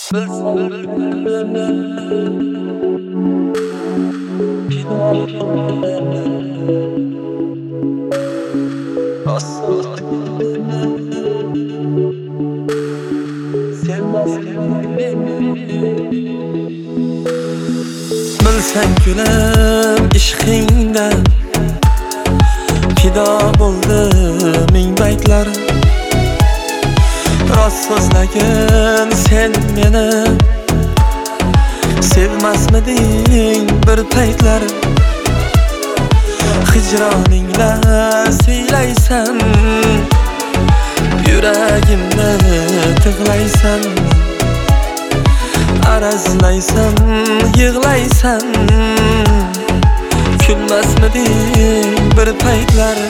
Bilsang kulim ishqingda fido bo'ldi ming baytlar. Rost so'zlagin sen meni, sevmasmiding bir paytlar. Hijroningla siylaysan, yuragimni tig'laysan. Arazlaysan, yig'laysan, kulmasmiding bir paytlar.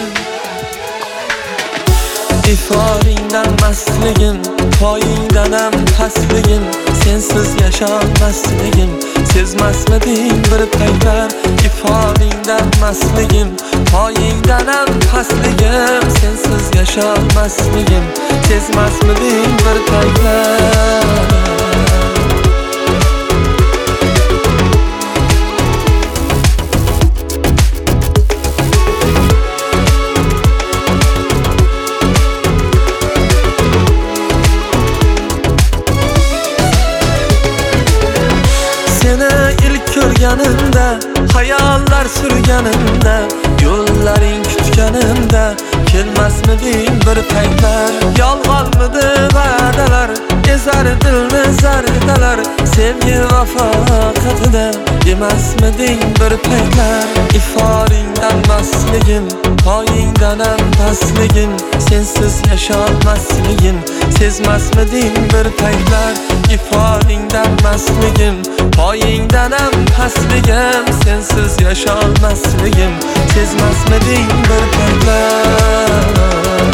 Iforingdan mastligim, poyingdanam pastligim, sensiz yasholmasligim, sezmasmiding bir paytlar. Iforingdan mastligim, poyingdanam pastligim, sensiz yasholmasligim, sezmasmiding bir paytlar. Ko'rganimda, hayallar surganimda, yo'llaring kutganimda, kelmasmiding bir paytlar. Yolg'onmidi va'dalar, ezar dilni zardalar, sevgi vafo qatida emasmiding bir paytlar. Iforingdan mastligim, poyingdanam pastligim, sensiz yasholmasligim, sezmasmiding bir paytlar. Iforingdan mastligim, poyingdanam pastligim, sensiz yasholmasligim, sezmasmiding bir paytlar.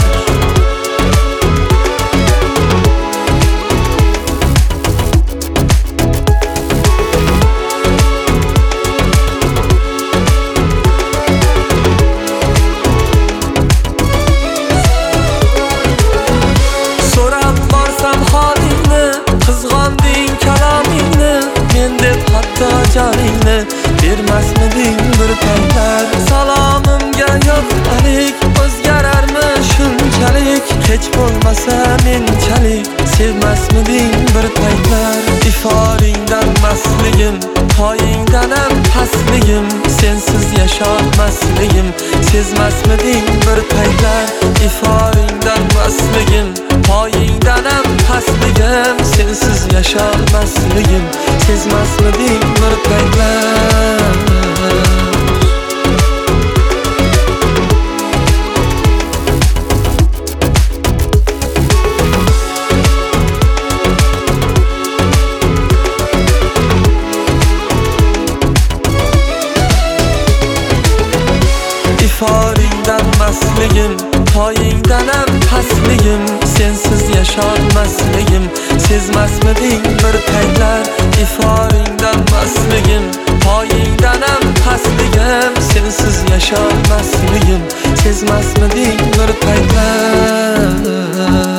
So'rab borsam holingni, qizg'onding kalomingni, men deb hatto joningni bermasmiding bir paytlar. Salomimga yo'q alik, o'zgararmi shunchalik, hech bo'lmasa menchalik, sevmasmiding bir paytlar. Iforingdan mastligim, poyingdanam pastligim, sensiz yasholmasligim, sezmasmiding bir paytlar. Iforingdan mastligim, poyingdanam pastligim, sensiz yasholmasligim, sezmasmiding bir paytlar. Iforingdan mastligim, poyingdanam pastligim, sensiz yasholmasligim, sezmasmiding bir paytlar. Iforingdan mastligim, poyingdanam pastligim, sensiz yasholmasligim, sezmasmiding bir paytlar.